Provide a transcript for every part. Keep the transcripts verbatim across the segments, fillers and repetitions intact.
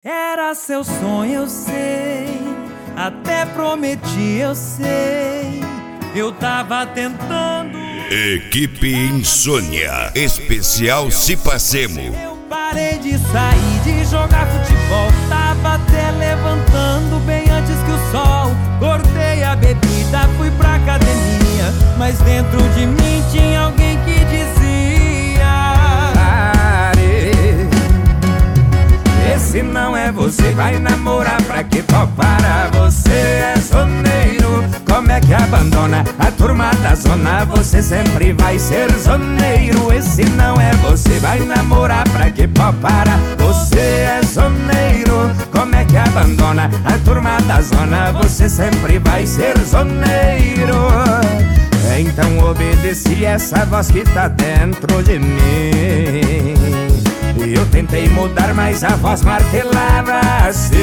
Era seu sonho, eu sei, até prometi, eu sei, eu tava tentando. Equipe Insônia, especial Cipacemo. Eu parei de sair, de jogar futebol, tava até levantando bem antes que o sol. Cortei a bebida, fui pra academia, mas dentro de mim tinha alguém que dizia: pare, esse não é você, vai namorar pra que pau para? Você é zoneiro, como é que abandona a turma da zona? Você sempre vai ser zoneiro, esse não é você, vai namorar pra que pau para? Você é zoneiro, como é que abandona a turma da zona? Você sempre vai ser zoneiro. Então obedeci essa voz que tá dentro de mim. Eu tentei mudar, mas a voz martelava assim: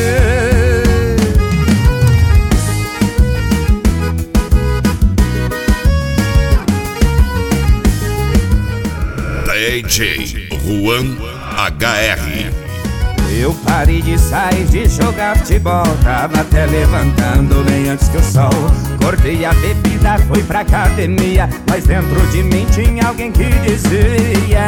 D J Juan H R. Eu parei de sair, de jogar futebol, tava até levantando bem antes que o sol. Cortei a bebida, fui pra academia, mas dentro de mim tinha alguém que dizia: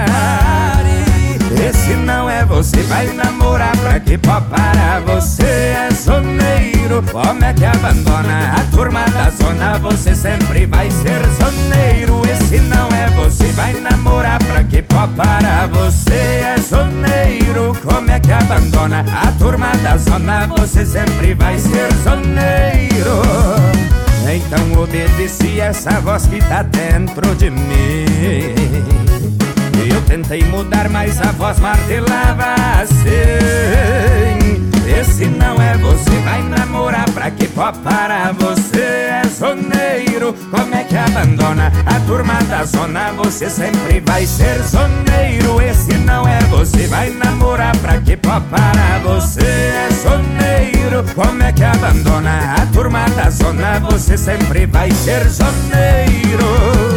esse não é você, vai namorar pra que pau para? Você é zoneiro, como é que abandona a turma da zona? Você sempre vai ser zoneiro, esse não é você, vai namorar pra que pau para? Você é zoneiro, como é que abandona a turma da zona? Você sempre vai ser zoneiro. Então obedeci essa voz que tá dentro de mim. Eu tentei mudar, mas a voz martelava assim: esse não é você, vai namorar pra que pau para? Você é zoneiro, como é que abandona a turma da zona? Você sempre vai ser zoneiro, esse não é você, vai namorar pra que pau para? Você é zoneiro, como é que abandona a turma da zona? Você sempre vai ser zoneiro.